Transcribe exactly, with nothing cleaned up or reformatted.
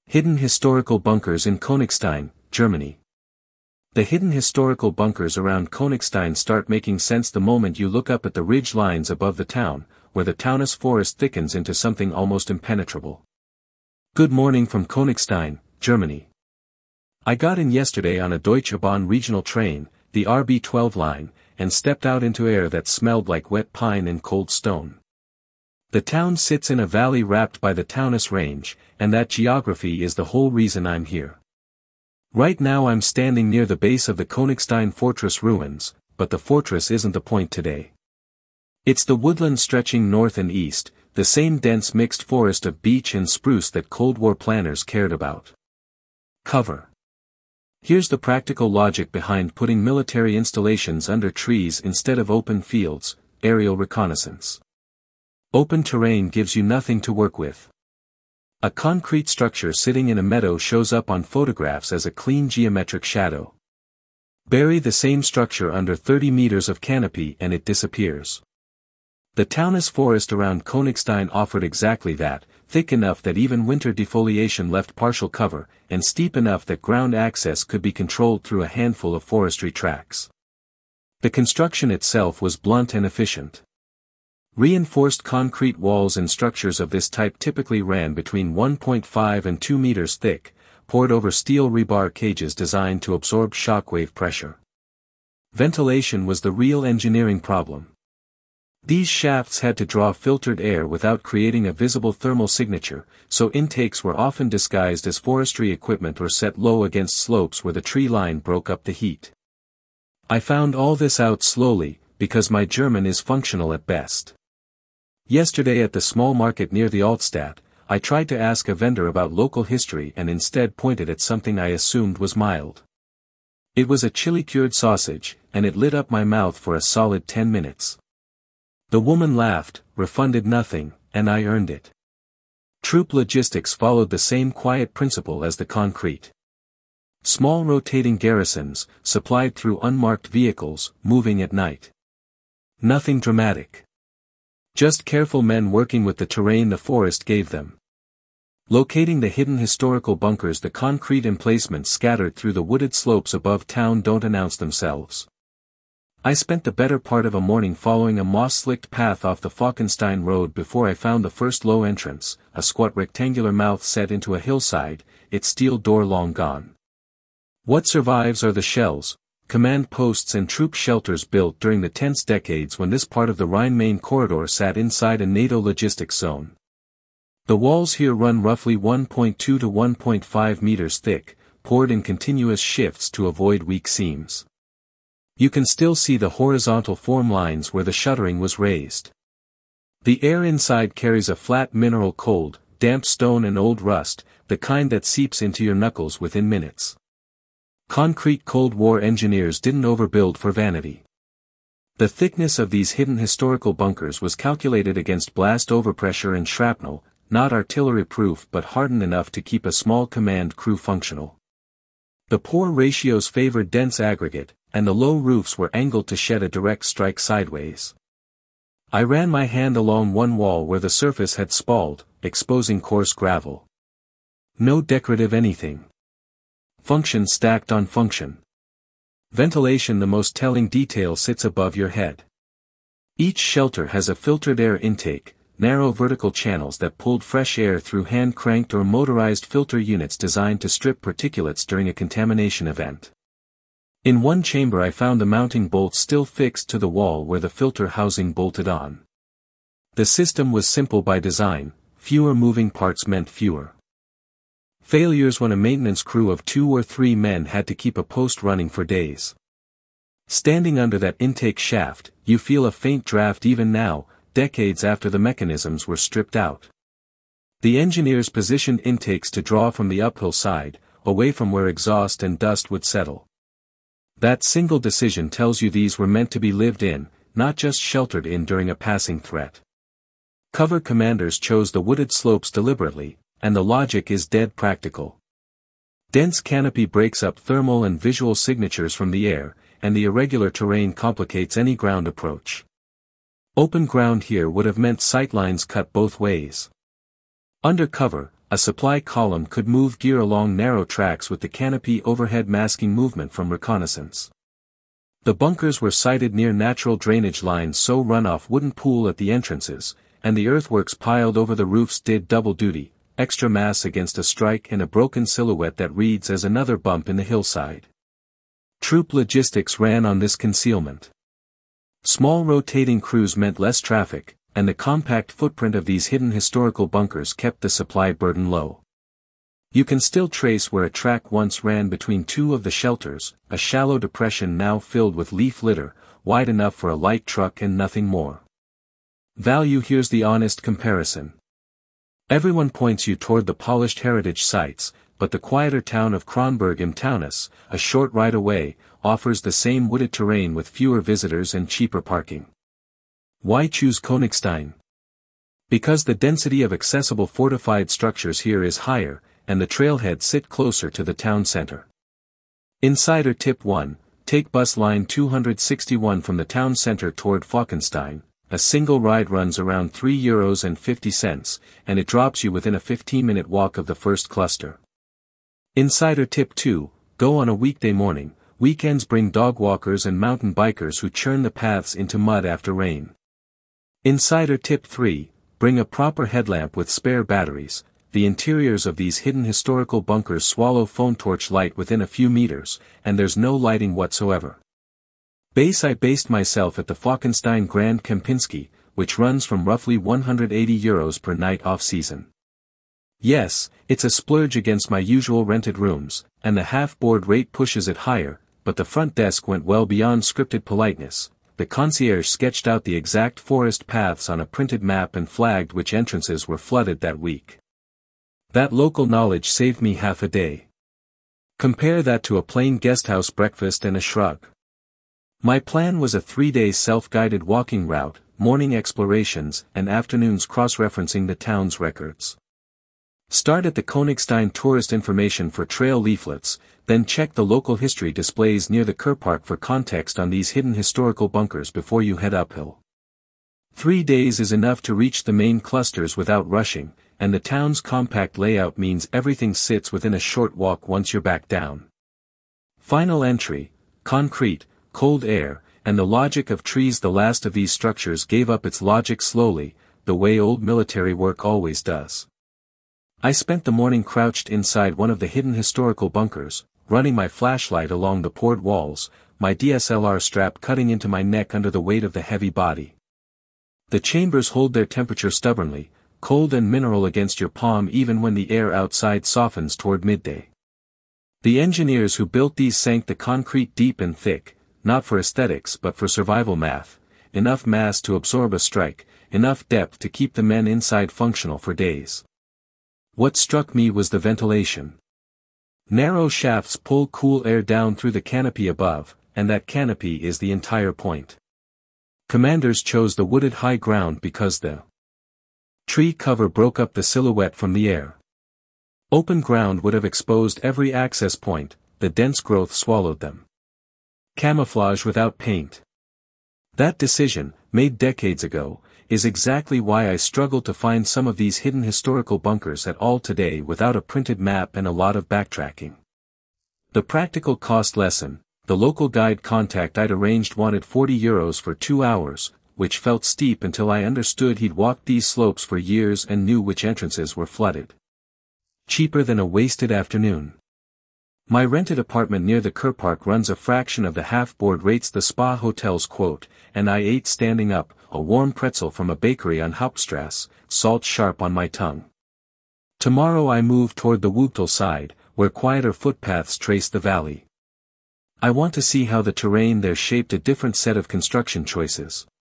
Hidden historical bunkers in Königstein, Germany. The hidden historical bunkers around Königstein start making sense the moment you look up at the ridge lines above the town, where the Taunus forest thickens into something almost impenetrable. Good morning from Königstein, Germany. I got in yesterday on a Deutsche Bahn regional train, the R B twelve line, and stepped out into air that smelled like wet pine and cold stone. The town sits in a valley wrapped by the Taunus range, and that geography is the whole reason I'm here. Right now I'm standing near the base of the Königstein fortress ruins, but the fortress isn't the point today. It's the woodland stretching north and east, the same dense mixed forest of beech and spruce that Cold War planners cared about. Cover. Here's the practical logic behind putting military installations under trees instead of open fields: aerial reconnaissance. Open terrain gives you nothing to work with. A concrete structure sitting in a meadow shows up on photographs as a clean geometric shadow. Bury the same structure under thirty meters of canopy and it disappears. The Taunus forest around Königstein offered exactly that, thick enough that even winter defoliation left partial cover, and steep enough that ground access could be controlled through a handful of forestry tracks. The construction itself was blunt and efficient. Reinforced concrete walls and structures of this type typically ran between one point five and two meters thick, poured over steel rebar cages designed to absorb shockwave pressure. Ventilation was the real engineering problem. These shafts had to draw filtered air without creating a visible thermal signature, so intakes were often disguised as forestry equipment or set low against slopes where the tree line broke up the heat. I found all this out slowly, because my German is functional at best. Yesterday at the small market near the Altstadt, I tried to ask a vendor about local history and instead pointed at something I assumed was mild. It was a chili-cured sausage, and it lit up my mouth for a solid ten minutes. The woman laughed, refunded nothing, and I earned it. Troop logistics followed the same quiet principle as the concrete. Small rotating garrisons, supplied through unmarked vehicles, moving at night. Nothing dramatic. Just careful men working with the terrain the forest gave them. Locating the hidden historical bunkers, the concrete emplacements scattered through the wooded slopes above town don't announce themselves. I spent the better part of a morning following a moss-slicked path off the Falkenstein road before I found the first low entrance, a squat rectangular mouth set into a hillside, its steel door long gone. What survives are the shells, command posts and troop shelters built during the tense decades when this part of the Rhine-Main corridor sat inside a NATO logistics zone. The walls here run roughly one point two to one point five meters thick, poured in continuous shifts to avoid weak seams. You can still see the horizontal form lines where the shuttering was raised. The air inside carries a flat mineral cold, damp stone and old rust, the kind that seeps into your knuckles within minutes. Concrete Cold War engineers didn't overbuild for vanity. The thickness of these hidden historical bunkers was calculated against blast overpressure and shrapnel, not artillery-proof but hardened enough to keep a small command crew functional. The poor ratios favored dense aggregate, and the low roofs were angled to shed a direct strike sideways. I ran my hand along one wall where the surface had spalled, exposing coarse gravel. No decorative anything. Function stacked on function. Ventilation, the most telling detail, sits above your head. Each shelter has a filtered air intake, narrow vertical channels that pulled fresh air through hand-cranked or motorized filter units designed to strip particulates during a contamination event. In one chamber I found the mounting bolt still fixed to the wall where the filter housing bolted on. The system was simple by design, fewer moving parts meant fewer failures when a maintenance crew of two or three men had to keep a post running for days. Standing under that intake shaft, you feel a faint draft even now, decades after the mechanisms were stripped out. The engineers positioned intakes to draw from the uphill side, away from where exhaust and dust would settle. That single decision tells you these were meant to be lived in, not just sheltered in during a passing threat. Cover commanders chose the wooded slopes deliberately, and the logic is dead practical. Dense canopy breaks up thermal and visual signatures from the air, and the irregular terrain complicates any ground approach. Open ground here would have meant sightlines cut both ways. Under cover, a supply column could move gear along narrow tracks with the canopy overhead masking movement from reconnaissance. The bunkers were sited near natural drainage lines so runoff wouldn't pool at the entrances, and the earthworks piled over the roofs did double duty, extra mass against a strike and a broken silhouette that reads as another bump in the hillside. Troop logistics ran on this concealment. Small rotating crews meant less traffic, and the compact footprint of these hidden historical bunkers kept the supply burden low. You can still trace where a track once ran between two of the shelters, a shallow depression now filled with leaf litter, wide enough for a light truck and nothing more. Value. Here's the honest comparison. Everyone points you toward the polished heritage sites, but the quieter town of Kronberg im Taunus, a short ride away, offers the same wooded terrain with fewer visitors and cheaper parking. Why choose Königstein? Because the density of accessible fortified structures here is higher, and the trailheads sit closer to the town center. Insider tip one, take bus line two hundred sixty-one from the town center toward Falkenstein. A single ride runs around three euros and fifty cents, and it drops you within a fifteen minute walk of the first cluster. Insider tip two, go on a weekday morning. Weekends bring dog walkers and mountain bikers who churn the paths into mud after rain. Insider tip three, bring a proper headlamp with spare batteries. The interiors of these hidden historical bunkers swallow phone torch light within a few meters, and there's no lighting whatsoever. Base. I based myself at the Falkenstein Grand Kempinski, which runs from roughly one hundred eighty euros per night off-season. Yes, it's a splurge against my usual rented rooms, and the half-board rate pushes it higher, but the front desk went well beyond scripted politeness. The concierge sketched out the exact forest paths on a printed map and flagged which entrances were flooded that week. That local knowledge saved me half a day. Compare that to a plain guesthouse breakfast and a shrug. My plan was a three-day self-guided walking route, morning explorations, and afternoons cross-referencing the town's records. Start at the Königstein tourist information for trail leaflets, then check the local history displays near the Kurpark for context on these hidden historical bunkers before you head uphill. Three days is enough to reach the main clusters without rushing, and the town's compact layout means everything sits within a short walk once you're back down. Final entry, concrete, cold air, and the logic of trees. The last of these structures gave up its logic slowly, the way old military work always does. I spent the morning crouched inside one of the hidden historical bunkers, running my flashlight along the poured walls, my D S L R strap cutting into my neck under the weight of the heavy body. The chambers hold their temperature stubbornly, cold and mineral against your palm even when the air outside softens toward midday. The engineers who built these sank the concrete deep and thick, not for aesthetics but for survival math, enough mass to absorb a strike, enough depth to keep the men inside functional for days. What struck me was the ventilation. Narrow shafts pull cool air down through the canopy above, and that canopy is the entire point. Commanders chose the wooded high ground because the tree cover broke up the silhouette from the air. Open ground would have exposed every access point, the dense growth swallowed them. Camouflage without paint. That decision, made decades ago, is exactly why I struggle to find some of these hidden historical bunkers at all today without a printed map and a lot of backtracking. The practical cost lesson, the local guide contact I'd arranged wanted forty euros for two hours, which felt steep until I understood he'd walked these slopes for years and knew which entrances were flooded. Cheaper than a wasted afternoon. My rented apartment near the Kurpark runs a fraction of the half-board rates the spa hotels quote, and I ate standing up, a warm pretzel from a bakery on Hauptstrasse, salt sharp on my tongue. Tomorrow I move toward the Wuptal side, where quieter footpaths trace the valley. I want to see how the terrain there shaped a different set of construction choices.